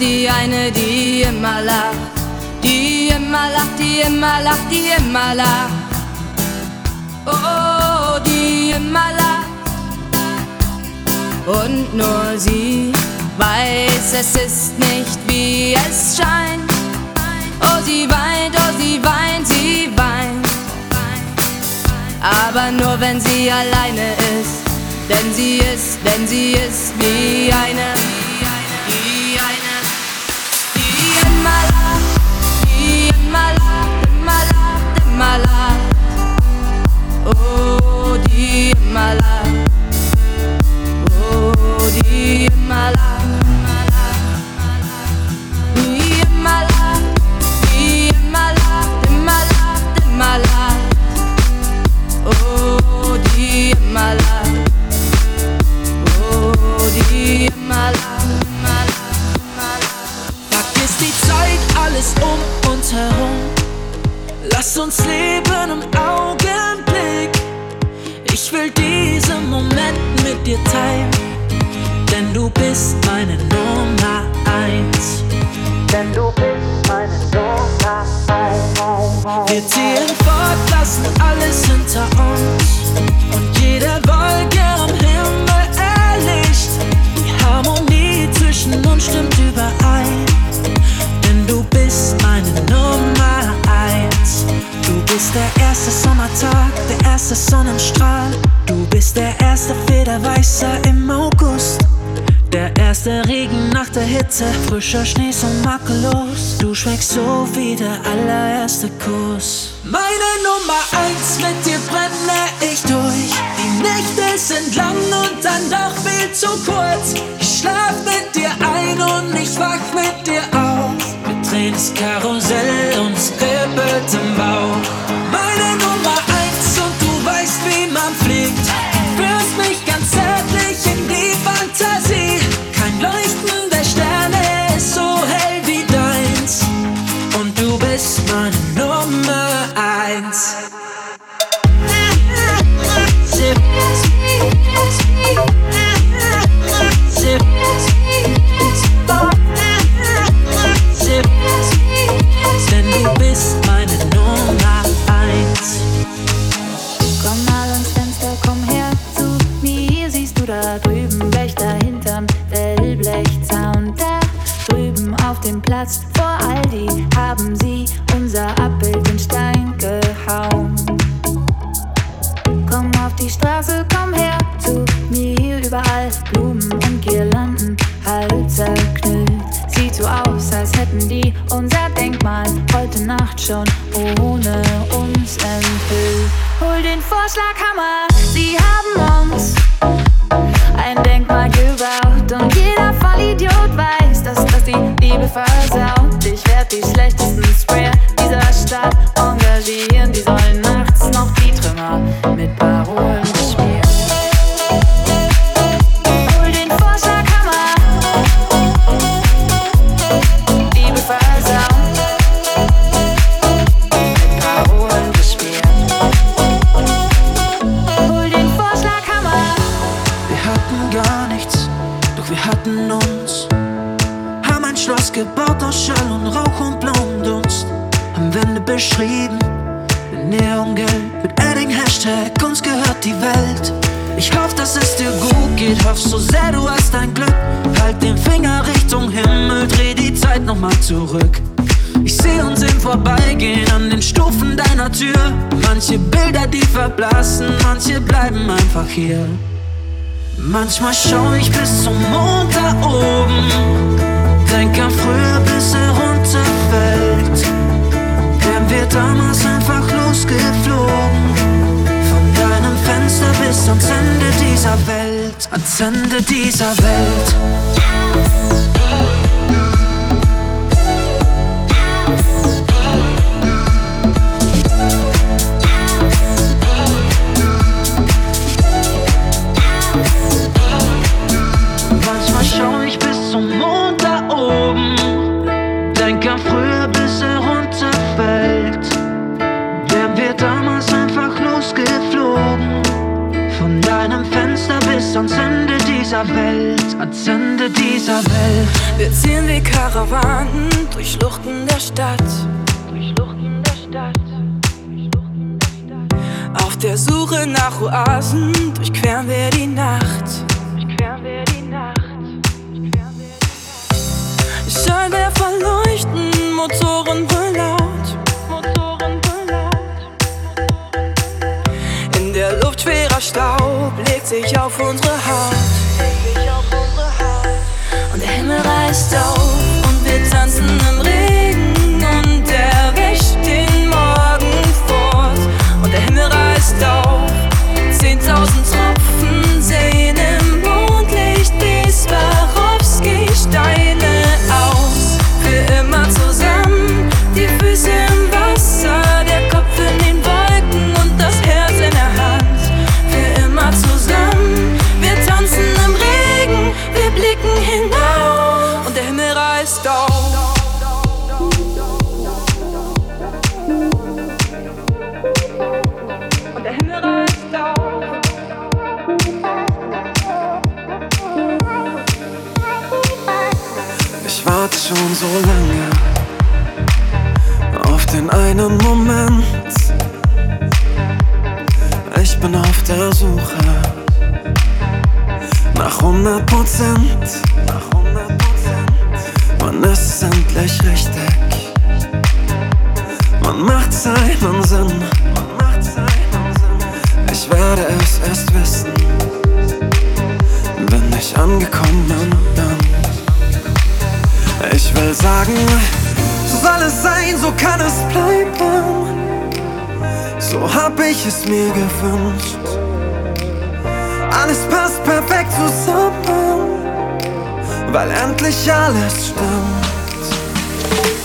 die eine, die immer lacht, die immer lacht, die immer lacht, die immer lacht. Oh, die immer lacht. Und nur sie weiß, es ist nicht wie es scheint. Oh, sie weint, sie weint. Aber nur wenn sie alleine ist, denn sie ist wie eine, die immer lacht, die immer lacht, immer lacht, immer lacht. Oh, die immer lacht, oh, die immer lacht, die immer lacht, die immer lacht, immer lacht, immer lacht. Oh, die immer lacht, oh, die immer lacht, immer lacht, immer lacht. Vergiss die Zeit, alles um uns herum. Lass uns leben im Augenblick. Ich will diesen Moment mit dir teilen, denn du bist meine Nummer 1. Denn du bist meine Nummer 1. Wir ziehen fort, lassen alles hinter uns und jede Wolke am Himmel erlischt. Die Harmonie zwischen uns stimmt überein, denn du bist meine Nummer 1. Du bist der erste Sommertag, der erste Sonnenstrahl. Du bist der erste Federweißer im August. Der erste Regen nach der Hitze, frischer Schnee so makellos. Du schmeckst so wie der allererste Kuss. Meine Nummer 1, mit dir brenne ich durch. Die Nächte sind lang und dann doch viel zu kurz. Ich schlaf mit dir ein und ich wach mit dir auf. Wir drehen das Karussell und es kribbelt im Bauch. Meine Nummer 1 und du weißt, wie man fliegt. Führst mich ganz zärtlich in die Fantasie. Kein Leuchten der Sterne ist so hell wie deins. Und du bist meine Nummer 1. Denn du bist meine Nummer 1. Komm mal ans Fenster, komm her zu mir. Siehst du da drüben Wächter hinterm Wellblechzaun? Da drüben auf dem Platz vor Aldi haben sie unser Abbild in Stein gehauen. Komm auf die Straße, komm her zu mir. Überall Blumen und Girlanden, halb zerknüllt. Sieht so aus, als hätten die unser Denkmal heute Nacht schon ohne uns enthüllt. Hol den Vorschlaghammer, sie haben uns ein Denkmal gebaut und jeder Vollidiot weiß, dass das die Liebe versaut. Ich werd die schlechtesten Sprayer dieser Stadt engagieren, die sollen nachts noch die Trümmer mit Parolen beschmieren. Hol den Vorschlaghammer, Liebe versaut, mit Parolen beschmieren. Hol den Vorschlaghammer. Wir hatten gar nichts, doch wir hatten uns. Haben ein Schloss gebaut aus Schall und Rauch und blauem Dunst. Haben Wände beschrieben in Neongelb mit Edding Hashtag uns gehört die Welt. Ich hoff, dass es dir gut geht, hoff so sehr du hast dein Glück. Halt den Finger Richtung Himmel, dreh die Zeit nochmal zurück. Ich seh uns im Vorbeigehen an den Stufen deiner Tür. Manche Bilder, die verblassen, manche bleiben einfach hier. Manchmal schau ich bis zum Mond da oben, denk an früher, bis er runterfällt. Wären wir damals einfach losgeflogen, von deinem Fenster bis ans Ende dieser Welt, ans Ende dieser Welt. Manchmal schau ich bis zum Mond da oben, denk an früher, bis er runterfällt. Wären wir damals einfach losgeflogen, von deinem Fenster bis ans Ende dieser Welt. Licht ans Ende dieser Welt. Wir ziehen wie Karawanen durch Schluchten der Stadt. Auf der Suche nach Oasen durchqueren wir die Nacht. Scheinwerfer leuchten, Motoren brüllen laut. In der Luft schwerer Staub legt sich auf unsere Haut. Und der Himmel reißt auf und wir tanzen im Regen und erwischt den Morgen fort. Und der Himmel reißt auf, 10.000 Tropfen sehen im Mondlicht wie Swarovski-Steine aus. Für immer zusammen, die Füße im Wasser, der Kopf in den Wolken und das Herz in der Hand. Für immer zusammen, wir tanzen im Regen, wir blicken hinauf und der Himmel reißt auf. Und der Himmel reißt auf. Ich warte schon so lange auf den einen Moment. Ich bin auf der Suche nach 100%. Wann ist es endlich richtig? Man macht seinen Sinn. Ich werde es erst wissen, wenn ich angekommen bin. Ich will sagen, so soll es sein, so kann es bleiben. So hab ich es mir gewünscht. Alles passt perfekt zusammen, weil endlich alles stimmt.